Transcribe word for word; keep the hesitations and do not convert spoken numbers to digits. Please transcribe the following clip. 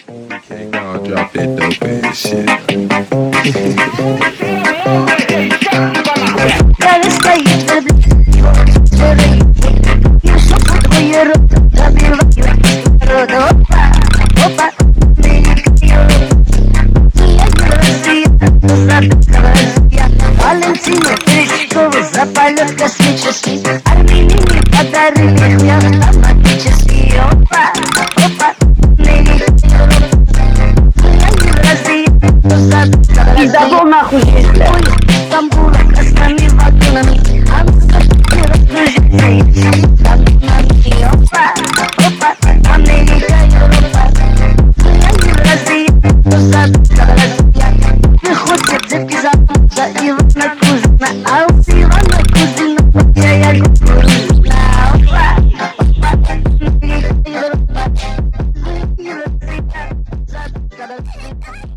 Okay, now drop that dope ass shit. Я стоит на блядь, и шепот твои руки забивают народу. Опа, опа, Валентина Терещикова за полет космический. Армии не подарили хуя автоматический. Опа, опа, И забыл нахуй здесь, блядь. Стамбула красными вагонами. А ну как раскружится и сидит там нами. Опа, опа, Америка, Европа. Я не разъеду, но задумка Россия. Выходит за пизаном за Ивана Кузина. А у Ивана Кузина я я кукурузна. Опа, опа, Америка, Европа. Я не разъеду, задумка Россия.